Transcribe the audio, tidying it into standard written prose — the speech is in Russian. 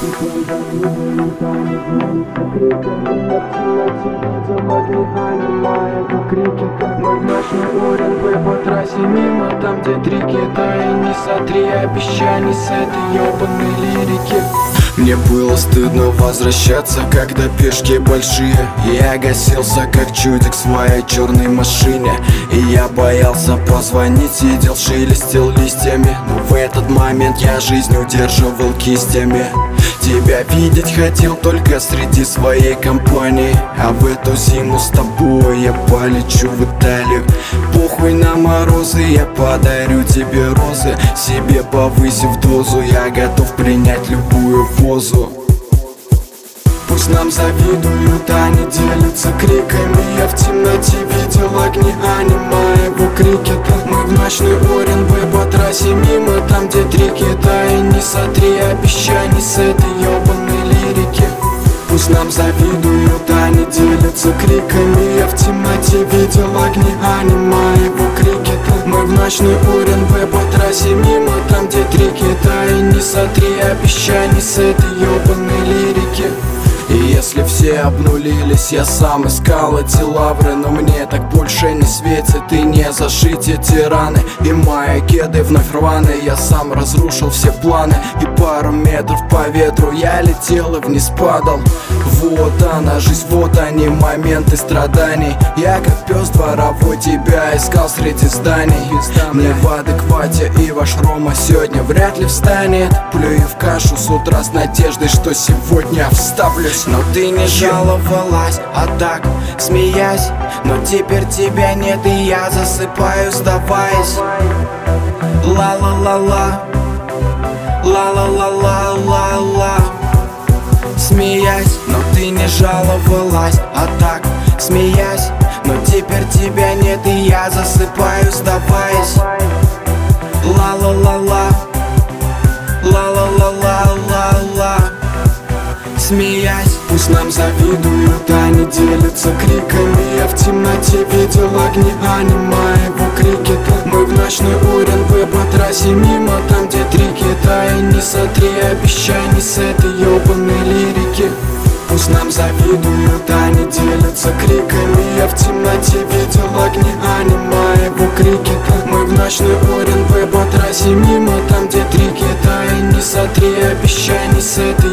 Мы в ночной УРНБ по трассе мимо, там где три кита и не сотри обещаний с этой ёбаной лирики. Мне было стыдно возвращаться, когда пешки большие. Я гасился как чудик в своей черной машине. И я боялся позвонить, сидел, шелестел листьями. Но в этот момент я жизнь удерживал кистями. Тебя видеть хотел только среди своей компании. А в эту зиму с тобой я полечу в Италию. Похуй на морозы, я подарю тебе розы. Себе повысив дозу, я готов принять любую позу. Пусть нам завидуют, они делятся криками. Я в темноте видел огни анима, его крикета. Мы в ночной УРНБ по трассе мимо, там где три кита и не сотри обещаний с этой ёбаной лирики. Пусть нам завидуют, они делятся криками. Я в темноте видел огни анима, его крикета. Мы в ночной УРНБ по трассе мимо, там где три кита и не сотри обещаний с этой ёбаной лирики. И если все обнулились, я сам искал эти лавры. Но мне так больше не светит и не зашить эти раны. И мои кеды вновь рваны, я сам разрушил все планы. И пару метров по ветру я летел и вниз падал. Вот она жизнь, вот они моменты страданий. Я как пес дворовой тебя искал среди зданий. Не в адеквате и ваш Рома сегодня вряд ли встанет. Плюю в кашу с утра с надеждой, что сегодня вставлюсь. Но ты не жаловалась, а так, смеясь. Но теперь тебя нет и я засыпаю, сдаваясь. Ла-ла-ла-ла, ла-ла-ла-ла-ла-ла. Смеясь, но ты не жаловалась, а так, смеясь. Но теперь тебя нет и я засыпаю, сдаваясь. Ла-ла-ла-ла, ла-ла-ла-ла-ла-ла. Смеясь, пусть нам завидуют, они делятся криками. Я в темноте видел огни анима, его крикета. Мы в ночной УРНБ по трассе мимо, там где три кита и не сотри обещаний с этой ёбаной лирики. Пусть нам завидуют, они делятся криками. Я в темноте видел огни анима, его крикета. Мы в ночной УРНБ по трассе мимо, там где три кита и не сотри обещаний с этой